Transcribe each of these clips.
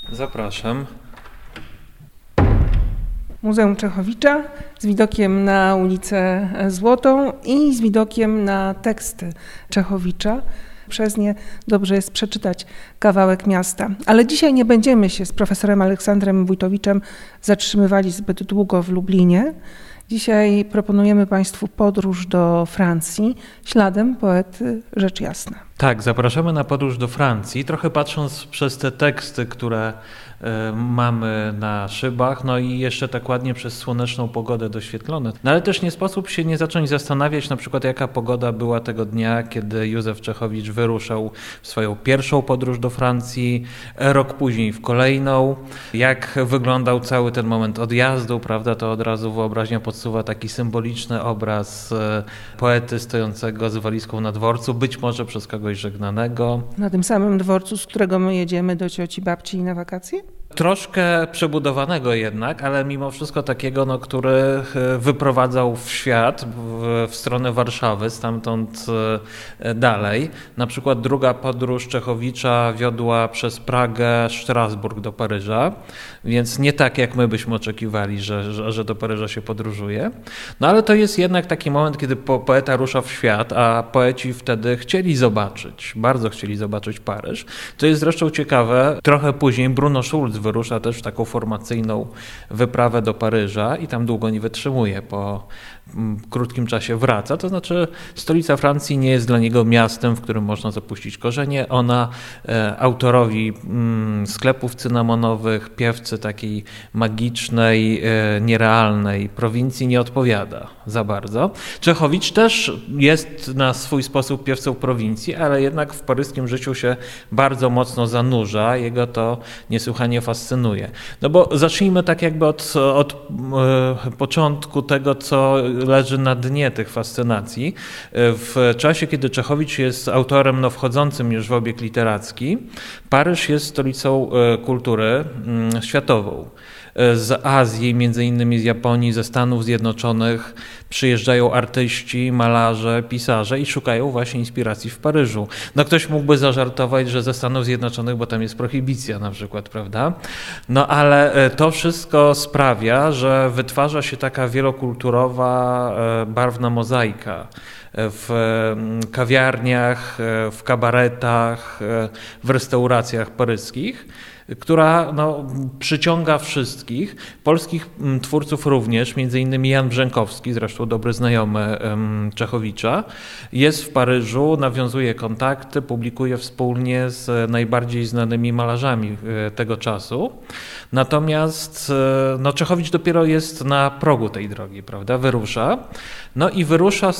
Zapraszam. Muzeum Czechowicza z widokiem na ulicę Złotą i z widokiem na teksty Czechowicza. Przez nie dobrze jest przeczytać kawałek miasta. Ale dzisiaj nie będziemy się z profesorem Aleksandrem Wójtowiczem zatrzymywali zbyt długo w Lublinie. Dzisiaj proponujemy Państwu podróż do Francji śladem poety Rzecz Jasna. Tak, zapraszamy na podróż do Francji, trochę patrząc przez te teksty, które mamy na szybach, no i jeszcze tak ładnie przez słoneczną pogodę doświetlone. No ale też nie sposób się nie zacząć zastanawiać na przykład jaka pogoda była tego dnia, kiedy Józef Czechowicz wyruszał w swoją pierwszą podróż do Francji, rok później w kolejną. Jak wyglądał cały ten moment odjazdu, prawda, to od razu wyobraźnia podsuwa taki symboliczny obraz poety stojącego z walizką na dworcu, być może przez kogoś żegnanego. Na tym samym dworcu, z którego my jedziemy do cioci babci na wakacje? Troszkę przebudowanego jednak, ale mimo wszystko takiego, który wyprowadzał w świat, w stronę Warszawy, stamtąd dalej. Na przykład druga podróż Czechowicza wiodła przez Pragę, Strasburg do Paryża, więc nie tak jak my byśmy oczekiwali, że do Paryża się podróżuje. No ale to jest jednak taki moment, kiedy poeta rusza w świat, a poeci wtedy bardzo chcieli zobaczyć Paryż. To jest zresztą ciekawe, trochę później Bruno Schulz wyrusza też w taką formacyjną wyprawę do Paryża i tam długo nie wytrzymuje, po krótkim czasie wraca. To znaczy stolica Francji nie jest dla niego miastem, w którym można zapuścić korzenie. Ona autorowi sklepów cynamonowych, piewcy takiej magicznej, nierealnej prowincji nie odpowiada za bardzo. Czechowicz też jest na swój sposób piewcą prowincji, ale jednak w paryskim życiu się bardzo mocno zanurza. Jego to niesłychanie fascynuje. No bo zacznijmy tak jakby od początku tego, co leży na dnie tych fascynacji. W czasie, kiedy Czechowicz jest autorem wchodzącym już w obieg literacki, Paryż jest stolicą kultury światową. Z Azji, między innymi z Japonii, ze Stanów Zjednoczonych przyjeżdżają artyści, malarze, pisarze i szukają właśnie inspiracji w Paryżu. No ktoś mógłby zażartować, że ze Stanów Zjednoczonych, bo tam jest prohibicja na przykład, prawda? No ale to wszystko sprawia, że wytwarza się taka wielokulturowa, barwna mozaika w kawiarniach, w kabaretach, w restauracjach paryskich, która przyciąga wszystkich, polskich twórców również, między innymi Jan Brzękowski, zresztą dobry znajomy Czechowicza, jest w Paryżu, nawiązuje kontakty, publikuje wspólnie z najbardziej znanymi malarzami tego czasu. Natomiast Czechowicz dopiero jest na progu tej drogi, prawda? Wyrusza. No i wyrusza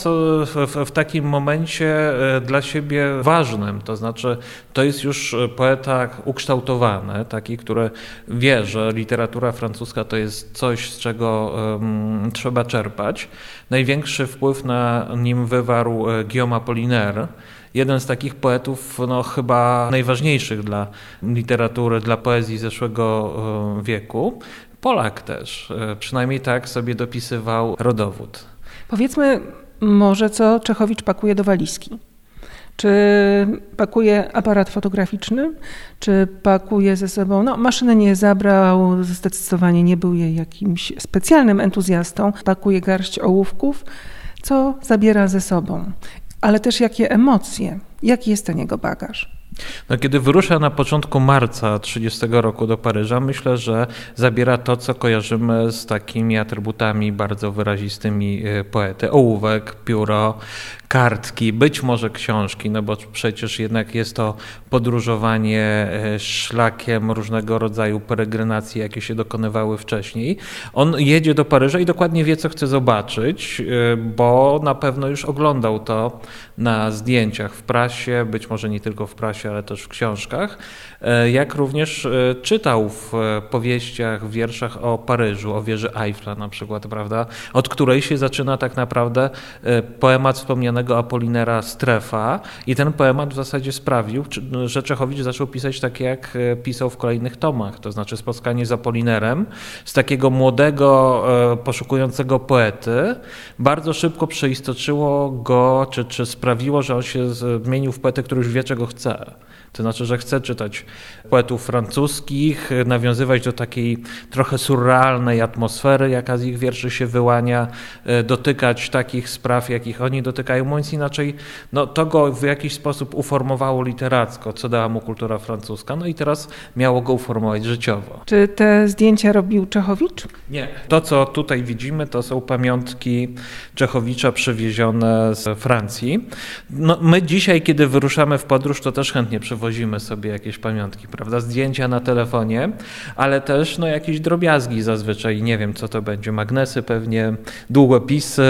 w takim momencie dla siebie ważnym, to znaczy to jest już poeta ukształtowany, taki, który wie, że literatura francuska to jest coś, z czego trzeba czerpać. Największy wpływ na nim wywarł Guillaume Apollinaire, jeden z takich poetów chyba najważniejszych dla literatury, dla poezji zeszłego wieku. Polak też, przynajmniej tak sobie dopisywał rodowód. Powiedzmy może, co Czechowicz pakuje do walizki. Czy pakuje aparat fotograficzny, czy pakuje ze sobą, maszynę nie zabrał, zdecydowanie nie był jej jakimś specjalnym entuzjastą, pakuje garść ołówków, co zabiera ze sobą, ale też jakie emocje, jaki jest ten jego bagaż. Kiedy wyrusza na początku marca 30 roku do Paryża, myślę, że zabiera to, co kojarzymy z takimi atrybutami bardzo wyrazistymi poety. Ołówek, pióro, kartki, być może książki, bo przecież jednak jest to podróżowanie szlakiem różnego rodzaju peregrinacji, jakie się dokonywały wcześniej. On jedzie do Paryża i dokładnie wie, co chce zobaczyć, bo na pewno już oglądał to na zdjęciach w prasie, być może nie tylko w prasie, ale też w książkach, jak również czytał w powieściach, w wierszach o Paryżu, o wieży Eiffla na przykład, prawda, od której się zaczyna tak naprawdę poemat wspomnianego Apollinera Strefa i ten poemat w zasadzie sprawił, że Czechowicz zaczął pisać tak, jak pisał w kolejnych tomach, to znaczy spotkanie z Apollinerem, z takiego młodego, poszukującego poety, bardzo szybko przeistoczyło go, czy sprawiło, że on się zmienił w poetę, który już wie, czego chce. To znaczy, że chce czytać poetów francuskich, nawiązywać do takiej trochę surrealnej atmosfery, jaka z ich wierszy się wyłania, dotykać takich spraw, jakich oni dotykają. Mówiąc inaczej, to go w jakiś sposób uformowało literacko, co dała mu kultura francuska, i teraz miało go uformować życiowo. Czy te zdjęcia robił Czechowicz? Nie. To, co tutaj widzimy, to są pamiątki Czechowicza przywiezione z Francji. My dzisiaj, kiedy wyruszamy w podróż, to też chętnie przywozimy sobie jakieś pamiątki, prawda? Zdjęcia na telefonie, ale też jakieś drobiazgi zazwyczaj, nie wiem co to będzie, magnesy pewnie, długopisy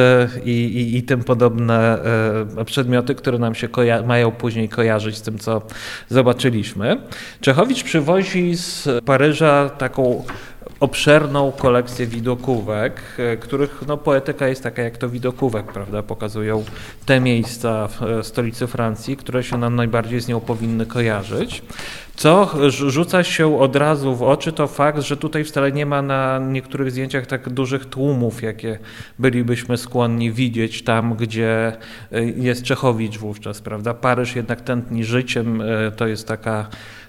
i tym podobne przedmioty, które nam się mają później kojarzyć z tym, co zobaczyliśmy. Czechowicz przywozi z Paryża taką obszerną kolekcję widokówek, których poetyka jest taka jak to widokówek, prawda? Pokazują te miejsca w stolicy Francji, które się nam najbardziej z nią powinny kojarzyć. Co rzuca się od razu w oczy, to fakt, że tutaj wcale nie ma na niektórych zdjęciach tak dużych tłumów, jakie bylibyśmy skłonni widzieć tam, gdzie jest Czechowicz wówczas, prawda? Paryż jednak tętni życiem, to jest taka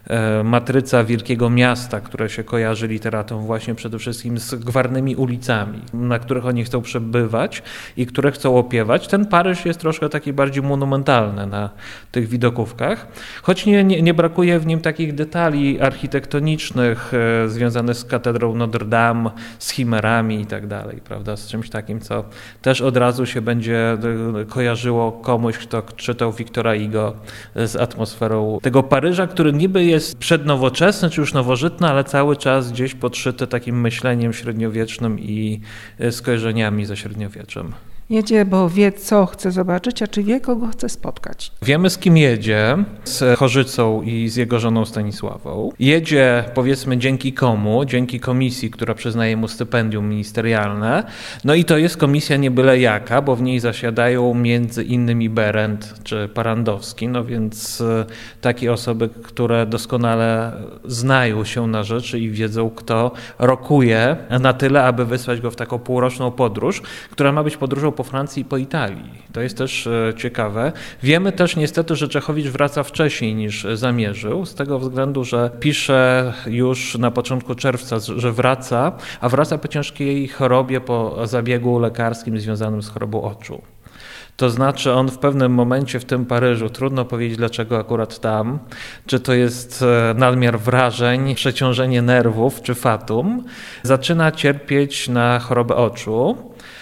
matryca wielkiego miasta, które się kojarzy literatom właśnie przede wszystkim z gwarnymi ulicami, na których oni chcą przebywać i które chcą opiewać. Ten Paryż jest troszkę taki bardziej monumentalny na tych widokówkach, choć nie brakuje w nim takich detali architektonicznych związanych z katedrą Notre Dame, z chimerami i tak dalej, prawda, z czymś takim, co też od razu się będzie kojarzyło komuś, kto czytał Wiktora Hugo z atmosferą tego Paryża, który niby jest przednowoczesny czy już nowożytny, ale cały czas gdzieś podszyty takim myśleniem średniowiecznym i skojarzeniami ze średniowieczem. Jedzie, bo wie, co chce zobaczyć, a czy wie, kogo chce spotkać. Wiemy, z kim jedzie, z Chorzycą i z jego żoną Stanisławą. Jedzie, powiedzmy, dzięki komu? Dzięki komisji, która przyznaje mu stypendium ministerialne. I to jest komisja nie byle jaka, bo w niej zasiadają między innymi Berendt czy Parandowski, więc takie osoby, które doskonale znają się na rzeczy i wiedzą, kto rokuje na tyle, aby wysłać go w taką półroczną podróż, która ma być podróżą po Francji i po Italii. To jest też ciekawe. Wiemy też niestety, że Czechowicz wraca wcześniej niż zamierzył, z tego względu, że pisze już na początku czerwca, że wraca, a wraca po ciężkiej chorobie, po zabiegu lekarskim związanym z chorobą oczu. To znaczy on w pewnym momencie w tym Paryżu, trudno powiedzieć dlaczego akurat tam, czy to jest nadmiar wrażeń, przeciążenie nerwów czy fatum, zaczyna cierpieć na chorobę oczu.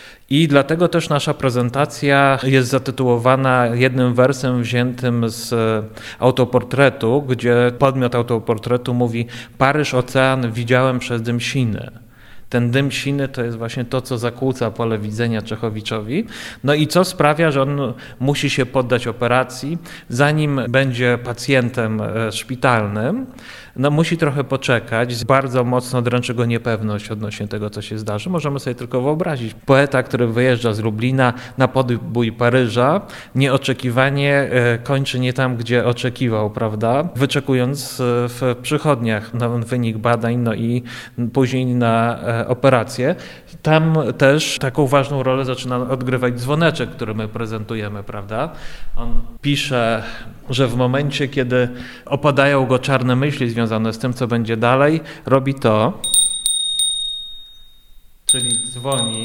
I dlatego też nasza prezentacja jest zatytułowana jednym wersem wziętym z autoportretu, gdzie podmiot autoportretu mówi: Paryż, ocean widziałem przez dym siny. Ten dym siny to jest właśnie to, co zakłóca pole widzenia Czechowiczowi. I co sprawia, że on musi się poddać operacji, zanim będzie pacjentem szpitalnym. Musi trochę poczekać, bardzo mocno dręczy go niepewność odnośnie tego, co się zdarzy. Możemy sobie tylko wyobrazić poeta, który wyjeżdża z Lublina na podbój Paryża, nieoczekiwanie kończy nie tam, gdzie oczekiwał, prawda? Wyczekując w przychodniach na wynik badań, i później na operację. Tam też taką ważną rolę zaczyna odgrywać dzwoneczek, który my prezentujemy, prawda? On pisze, że w momencie, kiedy opadają go czarne myśli związane z tym, co będzie dalej, robi to, czyli dzwoni,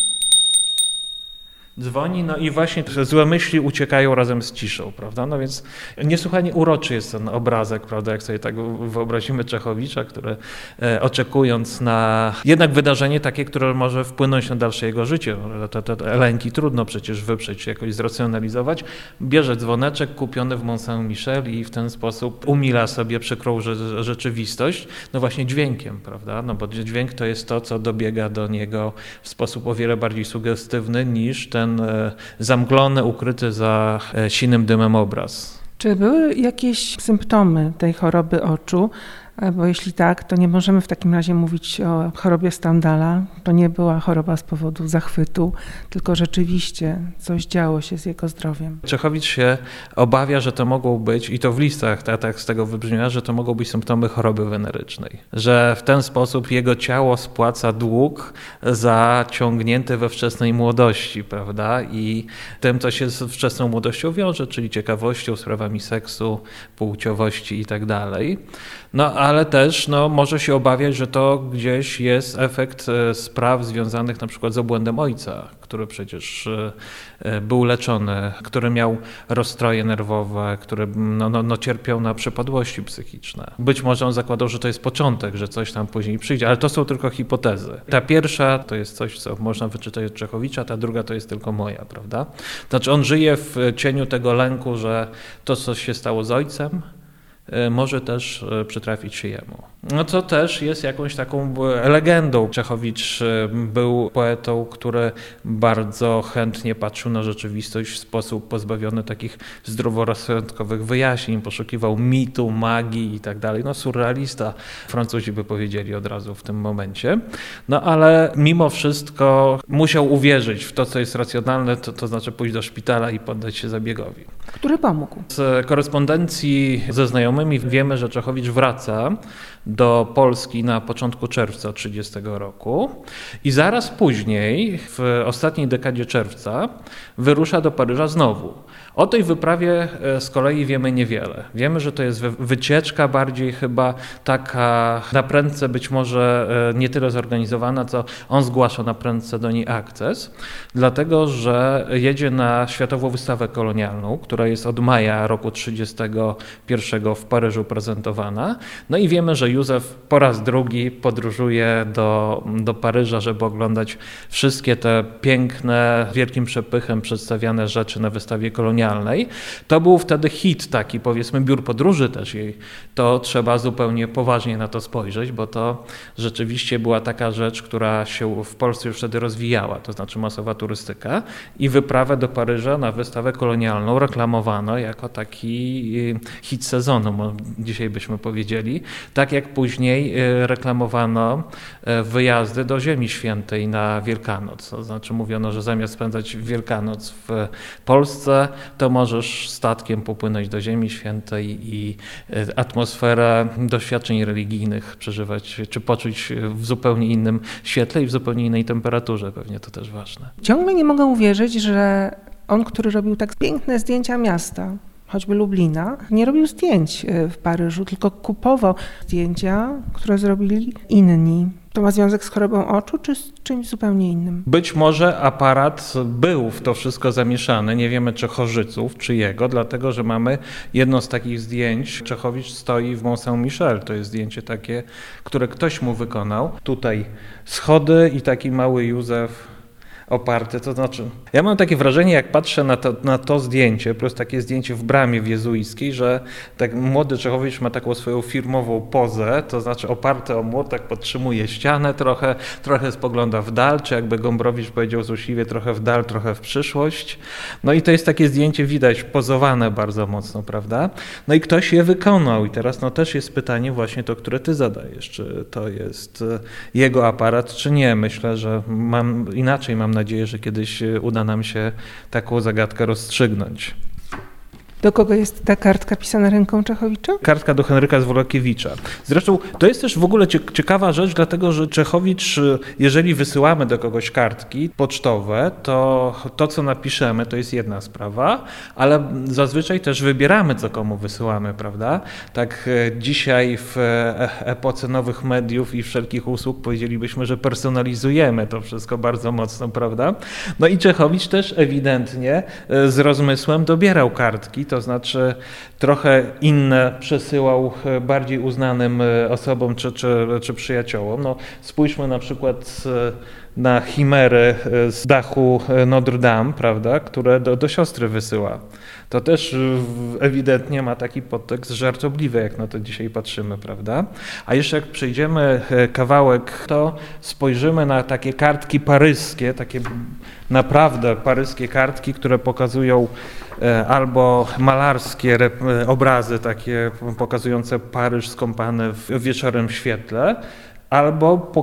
i właśnie te złe myśli uciekają razem z ciszą, prawda? Więc niesłychanie uroczy jest ten obrazek, prawda? Jak sobie tak wyobrazimy Czechowicza, który oczekując na jednak wydarzenie takie, które może wpłynąć na dalsze jego życie, te lęki trudno przecież wyprzeć, jakoś zracjonalizować, bierze dzwoneczek kupiony w Mont Saint-Michel i w ten sposób umila sobie przykrą rzeczywistość, właśnie dźwiękiem, prawda? Bo dźwięk to jest to, co dobiega do niego w sposób o wiele bardziej sugestywny niż ten zamglony, ukryty za sinym dymem obraz. Czy były jakieś symptomy tej choroby oczu? Bo jeśli tak, to nie możemy w takim razie mówić o chorobie Stendhala. To nie była choroba z powodu zachwytu, tylko rzeczywiście coś działo się z jego zdrowiem. Czechowicz się obawia, że to mogą być, i to w listach tak z tego wybrzmiała, że to mogą być symptomy choroby wenerycznej. Że w ten sposób jego ciało spłaca dług zaciągnięty we wczesnej młodości, prawda? I tym, co się z wczesną młodością wiąże, czyli ciekawością, sprawami seksu, płciowości i tak dalej. No ale też może się obawiać, że to gdzieś jest efekt spraw związanych na przykład z obłędem ojca, który przecież był leczony, który miał rozstroje nerwowe, który cierpiał na przepadłości psychiczne. Być może on zakładał, że to jest początek, że coś tam później przyjdzie, ale to są tylko hipotezy. Ta pierwsza to jest coś, co można wyczytać od Czechowicza, ta druga to jest tylko moja, prawda? Znaczy on żyje w cieniu tego lęku, że to, co się stało z ojcem, może też przytrafić się jemu. No co też jest jakąś taką legendą. Czechowicz był poetą, który bardzo chętnie patrzył na rzeczywistość w sposób pozbawiony takich zdroworozsądkowych wyjaśnień, poszukiwał mitu, magii i tak dalej. Surrealista, Francuzi by powiedzieli od razu w tym momencie. Ale mimo wszystko musiał uwierzyć w to, co jest racjonalne, to znaczy pójść do szpitala i poddać się zabiegowi. Który pomógł? Z korespondencji ze znajomymi wiemy, że Czechowicz wraca do Polski na początku czerwca 1930 roku i zaraz później, w ostatniej dekadzie czerwca, wyrusza do Paryża znowu. O tej wyprawie z kolei wiemy niewiele. Wiemy, że to jest wycieczka bardziej chyba taka na prędce być może nie tyle zorganizowana, co on zgłasza na prędce do niej akces, dlatego że jedzie na Światową Wystawę Kolonialną, która jest od maja roku 1931 w Paryżu prezentowana. I wiemy, że Józef po raz drugi podróżuje do Paryża, żeby oglądać wszystkie te piękne, wielkim przepychem przedstawiane rzeczy na wystawie kolonialnej. To był wtedy hit taki, powiedzmy, biur podróży też jej. To trzeba zupełnie poważnie na to spojrzeć, bo to rzeczywiście była taka rzecz, która się w Polsce już wtedy rozwijała, to znaczy masowa turystyka i wyprawę do Paryża na wystawę kolonialną reklamowano jako taki hit sezonu, dzisiaj byśmy powiedzieli, tak jak później reklamowano wyjazdy do Ziemi Świętej na Wielkanoc. To znaczy mówiono, że zamiast spędzać Wielkanoc w Polsce, to możesz statkiem popłynąć do Ziemi Świętej i atmosferę doświadczeń religijnych przeżywać, czy poczuć w zupełnie innym świetle i w zupełnie innej temperaturze. Pewnie to też ważne. Ciągle nie mogę uwierzyć, że on, który robił tak piękne zdjęcia miasta, choćby Lublina, nie robił zdjęć w Paryżu, tylko kupował zdjęcia, które zrobili inni. To ma związek z chorobą oczu, czy z czymś zupełnie innym? Być może aparat był w to wszystko zamieszany. Nie wiemy, czy Chorzyców, czy jego, dlatego, że mamy jedno z takich zdjęć. Czechowicz stoi w Mont Saint-Michel. To jest zdjęcie takie, które ktoś mu wykonał. Tutaj schody i taki mały Józef oparty, to znaczy, ja mam takie wrażenie, jak patrzę na to zdjęcie, plus takie zdjęcie w bramie jezuickiej, że tak młody Czechowicz ma taką swoją firmową pozę, to znaczy oparty o młot, tak podtrzymuje ścianę trochę spogląda w dal, czy jakby Gombrowicz powiedział złośliwie, trochę w dal, trochę w przyszłość. I to jest takie zdjęcie, widać, pozowane bardzo mocno, prawda? I ktoś je wykonał i teraz też jest pytanie właśnie to, które ty zadajesz, czy to jest jego aparat, czy nie. Myślę, że mam nadzieję, że kiedyś uda nam się taką zagadkę rozstrzygnąć. Do kogo jest ta kartka pisana ręką Czechowicza? Kartka do Henryka Zwolokiewicza. Zresztą to jest też w ogóle ciekawa rzecz, dlatego że Czechowicz, jeżeli wysyłamy do kogoś kartki pocztowe, to co napiszemy, to jest jedna sprawa, ale zazwyczaj też wybieramy, co komu wysyłamy, prawda? Tak dzisiaj w epoce nowych mediów i wszelkich usług powiedzielibyśmy, że personalizujemy to wszystko bardzo mocno, prawda? I Czechowicz też ewidentnie z rozmysłem dobierał kartki, to znaczy trochę inne przesyłał bardziej uznanym osobom czy przyjaciołom. Spójrzmy na przykład na chimery z dachu Notre Dame, prawda, które do siostry wysyła. To też ewidentnie ma taki podtekst żartobliwy, jak na to dzisiaj patrzymy, prawda? A jeszcze jak przejdziemy kawałek, to spojrzymy na takie kartki paryskie, takie naprawdę paryskie kartki, które pokazują albo malarskie obrazy takie pokazujące Paryż skąpany w wieczorem świetle, albo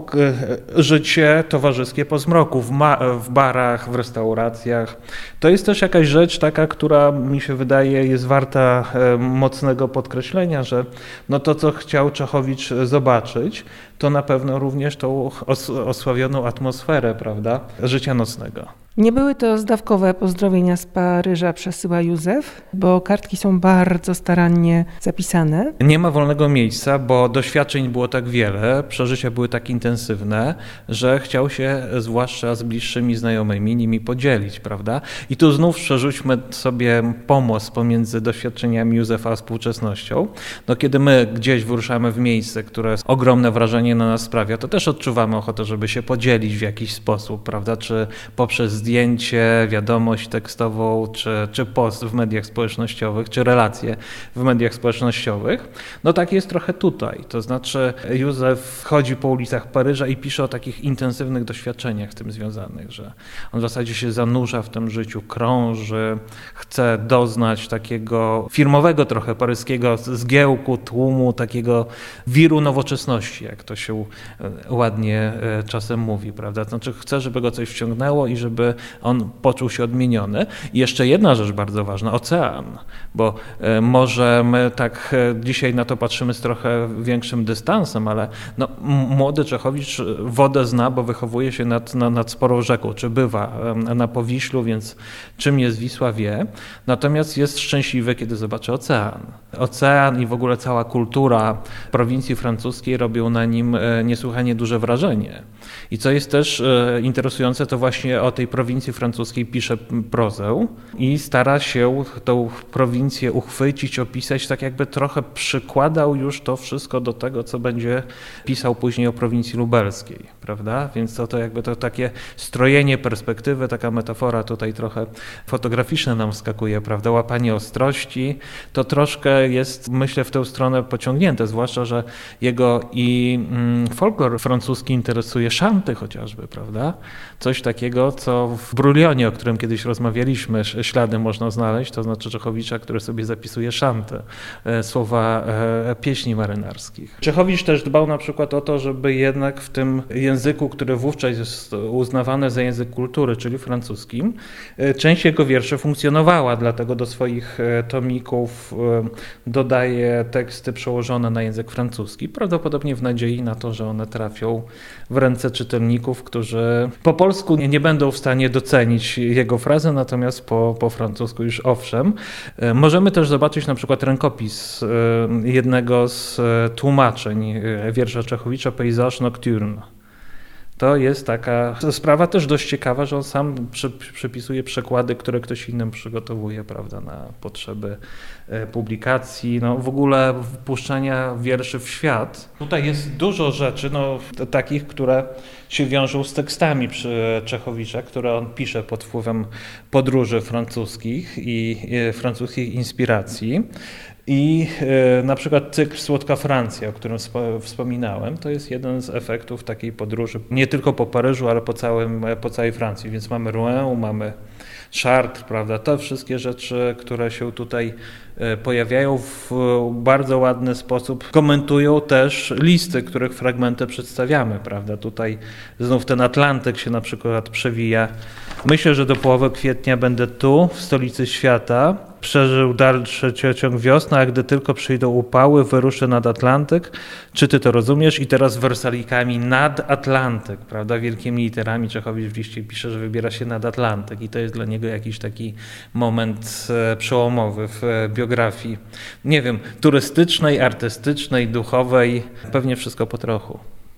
życie towarzyskie po zmroku, w barach, w restauracjach. To jest też jakaś rzecz taka, która mi się wydaje jest warta mocnego podkreślenia, że no to, co chciał Czechowicz zobaczyć, to na pewno również tą osławioną atmosferę, prawda, życia nocnego. Nie były to zdawkowe pozdrowienia z Paryża, przesyła Józef, bo kartki są bardzo starannie zapisane. Nie ma wolnego miejsca, bo doświadczeń było tak wiele, przeżycia były tak intensywne, że chciał się zwłaszcza z bliższymi znajomymi nimi podzielić, prawda? I tu znów przerzućmy sobie pomost pomiędzy doświadczeniami Józefa a współczesnością. No, kiedy my gdzieś wyruszamy w miejsce, które ogromne wrażenie na nas sprawia, to też odczuwamy ochotę, żeby się podzielić w jakiś sposób, prawda? Czy poprzez zdjęcie, wiadomość tekstową, czy post w mediach społecznościowych, czy relacje w mediach społecznościowych. No tak jest trochę tutaj. To znaczy Józef chodzi po ulicach Paryża i pisze o takich intensywnych doświadczeniach z tym związanych, że on w zasadzie się zanurza w tym życiu, krąży, chce doznać takiego firmowego trochę paryskiego zgiełku, tłumu, takiego wiru nowoczesności, jak to się ładnie czasem mówi, prawda? To znaczy chce, żeby go coś wciągnęło i żeby on poczuł się odmieniony. I jeszcze jedna rzecz bardzo ważna, ocean, bo może my tak dzisiaj na to patrzymy z trochę większym dystansem, ale no, młody Czechowicz wodę zna, bo wychowuje się nad sporą rzeką, czy bywa na Powiślu, więc czym jest Wisła wie. Natomiast jest szczęśliwy, kiedy zobaczy ocean. Ocean i w ogóle cała kultura prowincji francuskiej robią na nim niesłychanie duże wrażenie. I co jest też interesujące, to właśnie o tej prowincji francuskiej pisze prozę i stara się tą prowincję uchwycić, opisać, tak jakby trochę przykładał już to wszystko do tego, co będzie pisał później o prowincji lubelskiej, prawda? Więc to jakby to takie strojenie perspektywy, taka metafora tutaj trochę fotograficzna nam wskakuje, prawda? Łapanie ostrości, to troszkę jest, myślę, w tę stronę pociągnięte, zwłaszcza, że jego i folklor francuski interesuje szanty chociażby, prawda? Coś takiego, co w Brulionie, o którym kiedyś rozmawialiśmy, ślady można znaleźć, to znaczy Czechowicza, który sobie zapisuje szantę, słowa pieśni marynarskich. Czechowicz też dbał na przykład o to, żeby jednak w tym języku, który wówczas jest uznawany za język kultury, czyli francuskim, część jego wierszy funkcjonowała, dlatego do swoich tomików dodaje teksty przełożone na język francuski, prawdopodobnie w nadziei na to, że one trafią w ręce czytelników, którzy po polsku nie będą w stanie docenić jego frazy, natomiast po francusku już owszem. Możemy też zobaczyć na przykład rękopis jednego z tłumaczeń wiersza Czechowicza, Paysage nocturne. To jest taka sprawa też dość ciekawa, że on sam przypisuje przekłady, które ktoś innym przygotowuje, prawda, na potrzeby publikacji, no w ogóle wpuszczania wierszy w świat. Tutaj jest dużo rzeczy, no takich, które się wiążą z tekstami Czechowicza, które on pisze pod wpływem podróży francuskich i francuskich inspiracji. I na przykład cykl Słodka Francja, o którym wspominałem, to jest jeden z efektów takiej podróży, nie tylko po Paryżu, ale po całej Francji. Więc mamy Rouen, mamy Chartres, prawda? Te wszystkie rzeczy, które się tutaj pojawiają w bardzo ładny sposób, komentują też listy, których fragmenty przedstawiamy, prawda? Tutaj znów ten Atlantyk się na przykład przewija. Myślę, że do połowy kwietnia będę tu, w stolicy świata. Przeżył dalszy ciąg wiosny, a gdy tylko przyjdą upały, wyruszę nad Atlantyk. Czy ty to rozumiesz? I teraz wersalikami nad Atlantyk, prawda? Wielkimi literami Czechowicz w liście pisze, że wybiera się nad Atlantyk i to jest dla niego jakiś taki moment przełomowy w biografii, nie wiem, turystycznej, artystycznej, duchowej, pewnie wszystko po trochu.